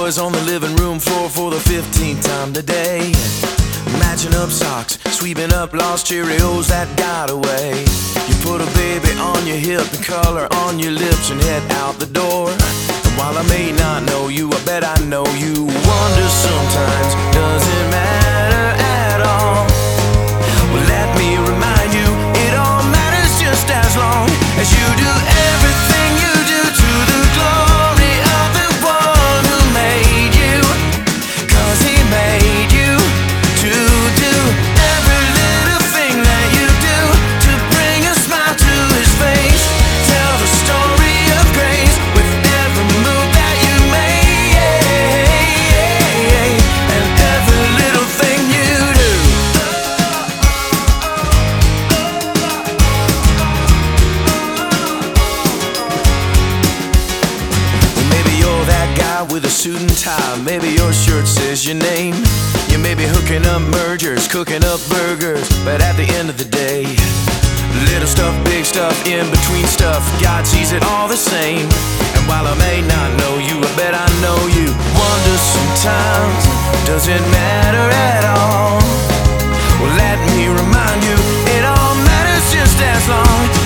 boys on the living room floor for the 15th time today. Matching up socks, sweeping up lost Cheerios that got away. You put a baby on your hip and color on your lips and head out the door. And while I may not know you, I bet I know you. Wonder sometimes, does it matter at all? Well, let me remind you, it all matters just as long as you do everything you do to the glory of the one who made you. 'Cause he made you to do every little thing that you do to bring a smile to his face. Tell the story of grace with every move that you make, and every little thing you do. Well, maybe you're that guy with a suit and tie. Maybe your shirt says your name. You may be hooking up mergers, cooking up burgers, but at the end of the day, little stuff, big stuff, in between stuff, God sees it all the same. And while I may not know you, I bet I know you. Wonder sometimes, does it matter at all? Well, let me remind you, it all matters just as long